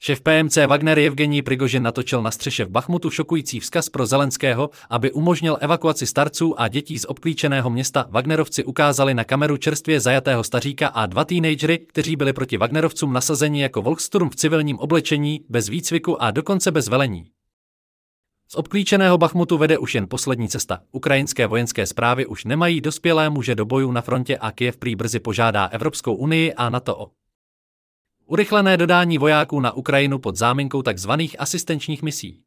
Šéf PMC Wagner Jevgenij Prigožin natočil na střeše v Bachmutu šokující vzkaz pro Zelenského, aby umožnil evakuaci starců a dětí z obklíčeného města. Wagnerovci ukázali na kameru čerstvě zajatého staříka a 2 teenagery, kteří byli proti Wagnerovcům nasazeni jako Volkssturm v civilním oblečení, bez výcviku a dokonce bez velení. Z obklíčeného Bachmutu vede už jen poslední cesta. Ukrajinské vojenské zprávy už nemají dospělé muže do bojů na frontě a Kyjev prý brzy požádá Evropskou unii a NATO o urychlené dodání vojáků na Ukrajinu pod záminkou tzv. Asistenčních misí.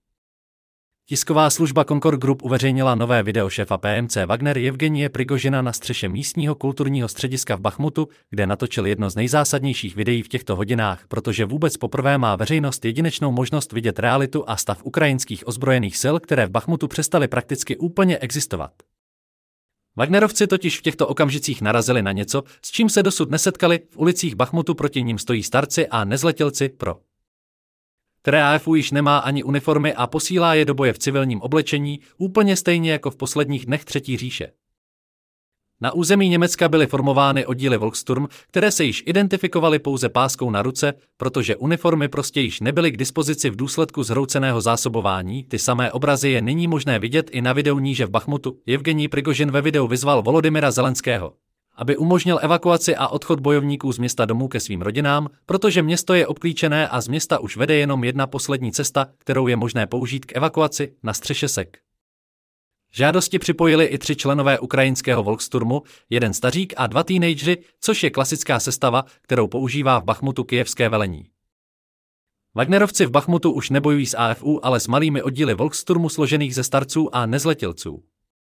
Tisková služba Concord Group uveřejnila nové video šéfa PMC Wagner Jevgenije Prigožina na střeše místního kulturního střediska v Bachmutu, kde natočil jedno z nejzásadnějších videí v těchto hodinách, protože vůbec poprvé má veřejnost jedinečnou možnost vidět realitu a stav ukrajinských ozbrojených sil, které v Bachmutu přestaly prakticky úplně existovat. Wagnerovci totiž v těchto okamžicích narazili na něco, s čím se dosud nesetkali. V ulicích Bachmutu proti nim stojí starci a nezletilci, pro které AFU již nemá ani uniformy a posílá je do boje v civilním oblečení, úplně stejně jako v posledních dnech Třetí říše. Na území Německa byly formovány oddíly Volkssturm, které se již identifikovaly pouze páskou na ruce, protože uniformy prostě již nebyly k dispozici v důsledku zhrouceného zásobování. Ty samé obrazy je nyní možné vidět i na videu níže v Bachmutu. Jevgenij Prigožin ve videu vyzval Volodymyra Zelenského, aby umožnil evakuaci a odchod bojovníků z města domů ke svým rodinám, protože město je obklíčené a z města už vede jenom jedna poslední cesta, kterou je možné použít k evakuaci, na střeše SEK. Žádosti připojili i 3 členové ukrajinského Volkssturmu, 1 stařík a 2 teenageři, což je klasická sestava, kterou používá v Bachmutu kyjevské velení. Wagnerovci v Bachmutu už nebojují s AFU, ale s malými oddíly Volkssturmu složených ze starců a nezletilců.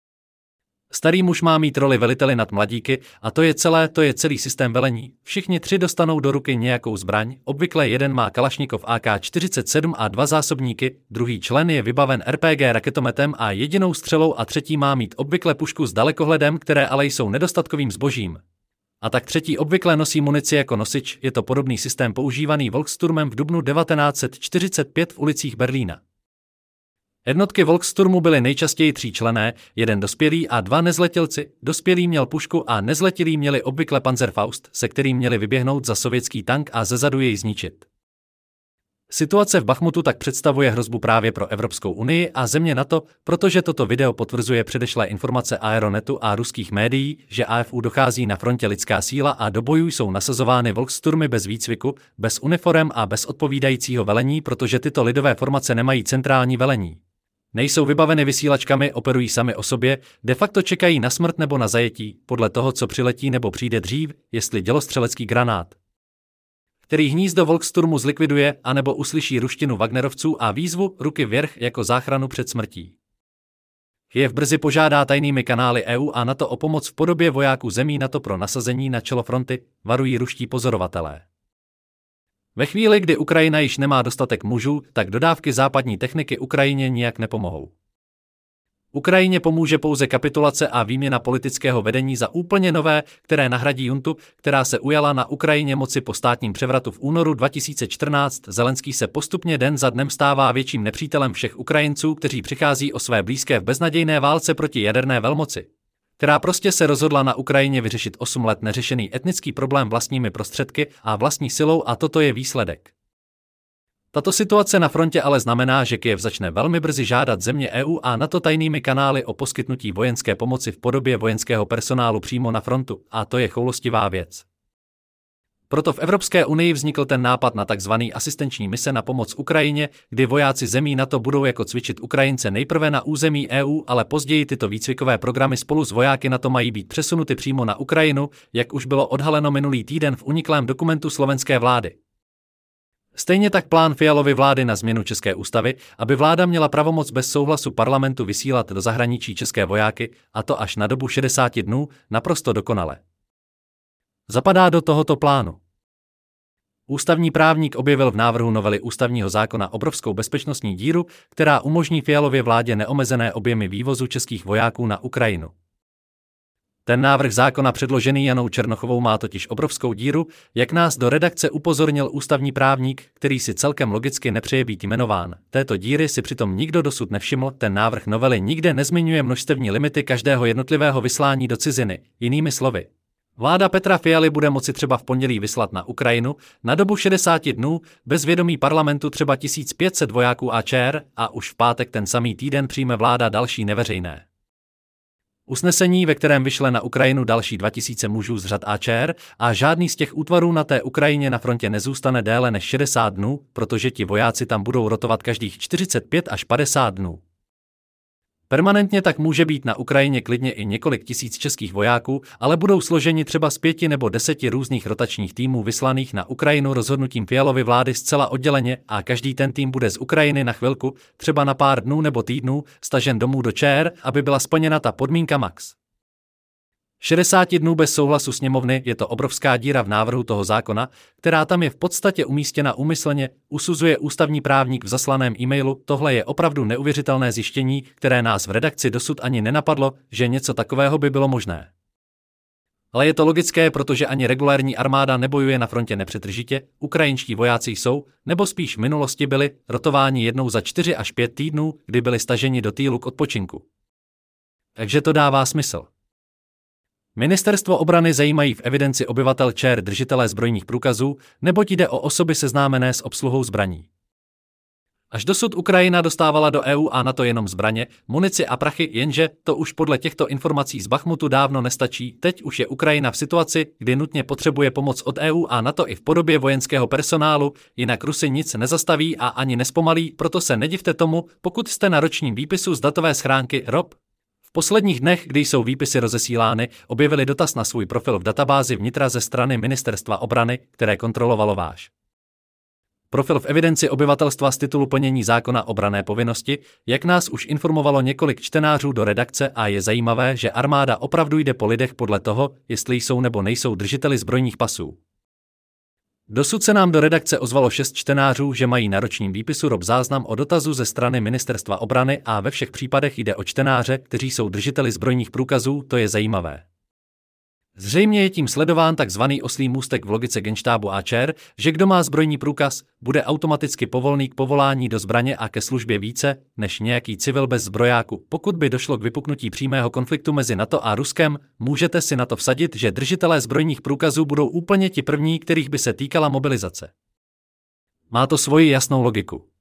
Starý muž má mít roli veliteli nad mladíky a to je celý systém velení. Všichni 3 dostanou do ruky nějakou zbraň, obvykle jeden má Kalašnikov AK-47 a 2 zásobníky, druhý člen je vybaven RPG raketometem a jedinou střelou a třetí má mít obvykle pušku s dalekohledem, které ale jsou nedostatkovým zbožím. A tak třetí obvykle nosí munici jako nosič, je to podobný systém používaný Volkssturmem v dubnu 1945 v ulicích Berlína. Jednotky Volkssturmu byly nejčastěji 3členné, 1 dospělý a 2 nezletilci. Dospělý měl pušku a nezletilí měli obvykle Panzerfaust, se kterým měli vyběhnout za sovětský tank a zezadu jej zničit. Situace v Bachmutu tak představuje hrozbu právě pro Evropskou unii a země NATO, protože toto video potvrzuje předešlé informace Aeronetu a ruských médií, že AFU dochází na frontě lidská síla a do bojů jsou nasazovány Volkssturmy bez výcviku, bez uniforem a bez odpovídajícího velení, protože tyto lidové formace nemají centrální velení. Nejsou vybaveny vysílačkami, operují sami o sobě, de facto čekají na smrt nebo na zajetí, podle toho, co přiletí nebo přijde dřív, jestli dělostřelecký granát, který hnízdo Volkssturmu zlikviduje, anebo uslyší ruštinu Wagnerovců a výzvu ruky vvěrch jako záchranu před smrtí. Kyjev brzy požádá tajnými kanály EU a NATO o pomoc v podobě vojáků zemí NATO pro nasazení na čelo fronty, varují ruští pozorovatelé. Ve chvíli, kdy Ukrajina již nemá dostatek mužů, tak dodávky západní techniky Ukrajině nijak nepomohou. Ukrajině pomůže pouze kapitulace a výměna politického vedení za úplně nové, které nahradí juntu, která se ujala na Ukrajině moci po státním převratu v únoru 2014. Zelenský se postupně den za dnem stává větším nepřítelem všech Ukrajinců, kteří přichází o své blízké v beznadějné válce proti jaderné velmoci, která prostě se rozhodla na Ukrajině vyřešit 8 let neřešený etnický problém vlastními prostředky a vlastní silou a toto je výsledek. Tato situace na frontě ale znamená, že Kyjev začne velmi brzy žádat země EU a NATO tajnými kanály o poskytnutí vojenské pomoci v podobě vojenského personálu přímo na frontu, a to je choulostivá věc. Proto v Evropské unii vznikl ten nápad na tzv. Asistenční mise na pomoc Ukrajině, kdy vojáci zemí NATO budou jako cvičit Ukrajince nejprve na území EU, ale později tyto výcvikové programy spolu s vojáky NATO mají být přesunuty přímo na Ukrajinu, jak už bylo odhaleno minulý týden v uniklém dokumentu slovenské vlády. Stejně tak plán Fialovy vlády na změnu české ústavy, aby vláda měla pravomoc bez souhlasu parlamentu vysílat do zahraničí české vojáky, a to až na dobu 60 dnů, naprosto dokonale zapadá do tohoto plánu. Ústavní právník objevil v návrhu novely ústavního zákona obrovskou bezpečnostní díru, která umožní Fialově vládě neomezené objemy vývozu českých vojáků na Ukrajinu. Ten návrh zákona předložený Janou Černochovou má totiž obrovskou díru, jak nás do redakce upozornil ústavní právník, který si celkem logicky nepřeje být jmenován. Této díry si přitom nikdo dosud nevšiml, ten návrh novely nikde nezmiňuje množstevní limity každého jednotlivého vyslání do ciziny, jinými slovy. Vláda Petra Fialy bude moci třeba v pondělí vyslat na Ukrajinu na dobu 60 dnů bez vědomí parlamentu třeba 1500 vojáků AČR a už v pátek ten samý týden přijme vláda další neveřejné usnesení, ve kterém vyšle na Ukrajinu další 2000 mužů z řad AČR a žádný z těch útvarů na té Ukrajině na frontě nezůstane déle než 60 dnů, protože ti vojáci tam budou rotovat každých 45 až 50 dnů. Permanentně tak může být na Ukrajině klidně i několik tisíc českých vojáků, ale budou složeni třeba z 5 nebo 10 různých rotačních týmů vyslaných na Ukrajinu rozhodnutím Fialovy vlády zcela odděleně a každý ten tým bude z Ukrajiny na chvilku, třeba na pár dnů nebo týdnů, stažen domů do ČR, aby byla splněna ta podmínka max 60 dnů bez souhlasu sněmovny. Je to obrovská díra v návrhu toho zákona, která tam je v podstatě umístěna úmyslně, usuzuje ústavní právník v zaslaném e-mailu. Tohle je opravdu neuvěřitelné zjištění, které nás v redakci dosud ani nenapadlo, že něco takového by bylo možné. Ale je to logické, protože ani regulární armáda nebojuje na frontě nepřetržitě, ukrajinští vojáci jsou, nebo spíš v minulosti byli, rotováni jednou za 4 až 5 týdnů, kdy byli staženi do týlu k odpočinku. Takže to dává smysl. Ministerstvo obrany zajímají v evidenci obyvatel ČR držitelé zbrojních průkazů, neboť jde o osoby seznámené s obsluhou zbraní. Až dosud Ukrajina dostávala do EU a NATO jenom zbraně, munici a prachy, jenže to už podle těchto informací z Bachmutu dávno nestačí. Teď už je Ukrajina v situaci, kdy nutně potřebuje pomoc od EU a NATO i v podobě vojenského personálu, jinak Rusy nic nezastaví a ani nespomalí, proto se nedivte tomu, pokud jste na ročním výpisu z datové schránky ROP. V posledních dnech, kdy jsou výpisy rozesílány, objevili dotaz na svůj profil v databázi vnitra ze strany Ministerstva obrany, které kontrolovalo váš profil v evidenci obyvatelstva z titulu plnění zákona o branné povinnosti, jak nás už informovalo několik čtenářů do redakce, a je zajímavé, že armáda opravdu jde po lidech podle toho, jestli jsou nebo nejsou držiteli zbrojních pasů. Dosud se nám do redakce ozvalo 6 čtenářů, že mají na ročním výpisu ROP záznam o dotazu ze strany Ministerstva obrany a ve všech případech jde o čtenáře, kteří jsou držiteli zbrojních průkazů, to je zajímavé. Zřejmě je tím sledován takzvaný oslí můstek v logice Genštábu AČR, že kdo má zbrojní průkaz, bude automaticky povolný k povolání do zbraně a ke službě více, než nějaký civil bez zbrojáku. Pokud by došlo k vypuknutí přímého konfliktu mezi NATO a Ruskem, můžete si na to vsadit, že držitelé zbrojních průkazů budou úplně ti první, kterých by se týkala mobilizace. Má to svoji jasnou logiku.